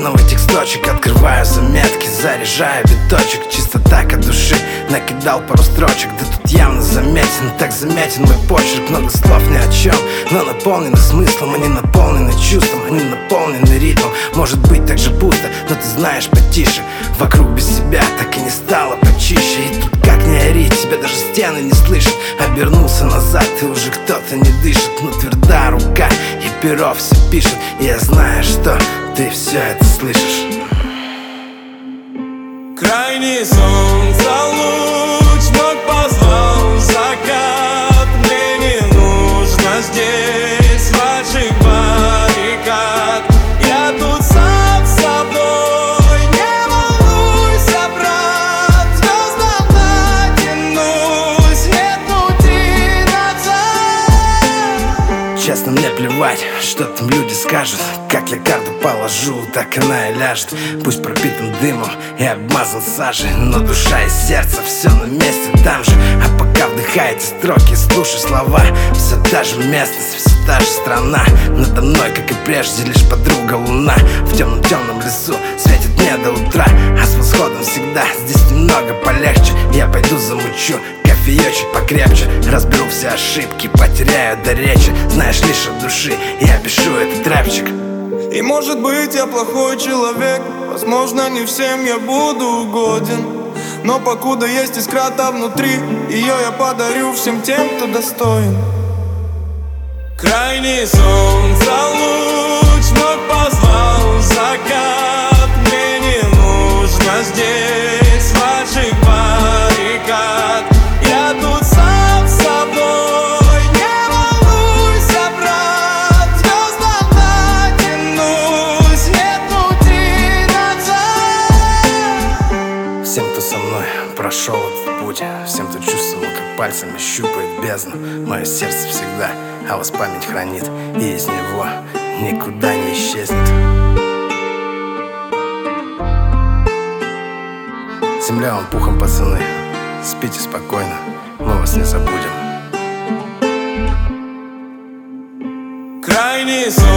новых тексточек, открываю заметки, заряжаю биточек. Чисто так от души накидал пару строчек. Да тут явно заметен, так заметен мой почерк. Много слов ни о чем, но наполнены смыслом. Они наполнены чувством, они наполнены ритмом. Может быть так же пусто, но ты знаешь потише. Вокруг без себя так и не стало почище. И тут как не ори, тебя даже стены не слышат. Обернулся назад, и уже кто-то не дышит. Но тверда рука, и перо все пишет. И я знаю, что ты все это слышишь. Крайний солнца луч вновь позвал закат. Мне не нужно здесь ваших баррикад. Я тут сам с собой, не волнуйся, брат. Звездам натянусь, нет пути назад. Честно, мне плевать, что там люди скажут. Как я карту положу, так она и ляжет. Пусть пропитан дымом и обмазан сажей, но душа и сердце все на месте там же. А пока вдыхай эти строки, слушай слова. Все та же местность, все та же страна. Надо мной, как и прежде, лишь подруга луна. В темном лесу светит мне до утра. А с восходом всегда здесь немного полегче. Я пойду замучу кофеечек покрепче. Разберу все ошибки, потеряю до речи. Знаешь, лишь от души я пишу этот рэпчик. И может быть я плохой человек, возможно не всем я буду угоден, но покуда есть искра-то внутри, ее я подарю всем тем, кто достоин. Крайний солнца луч вновь позвал закат. Мне не нужно здесь ваших баррикад. Я тут сам с собой, не волнуйся, брат. Звездам натянусь, нет пути назад. Всем, кто со мной прошел этот путь, всем, кто чувствовал, как пальцами щупает бездну. Мое сердце всегда о вас память хранит, и из него никуда не исчезнет. Земля вам пухом, пацаны, спите спокойно, мы вас не забудем. Крайний сон.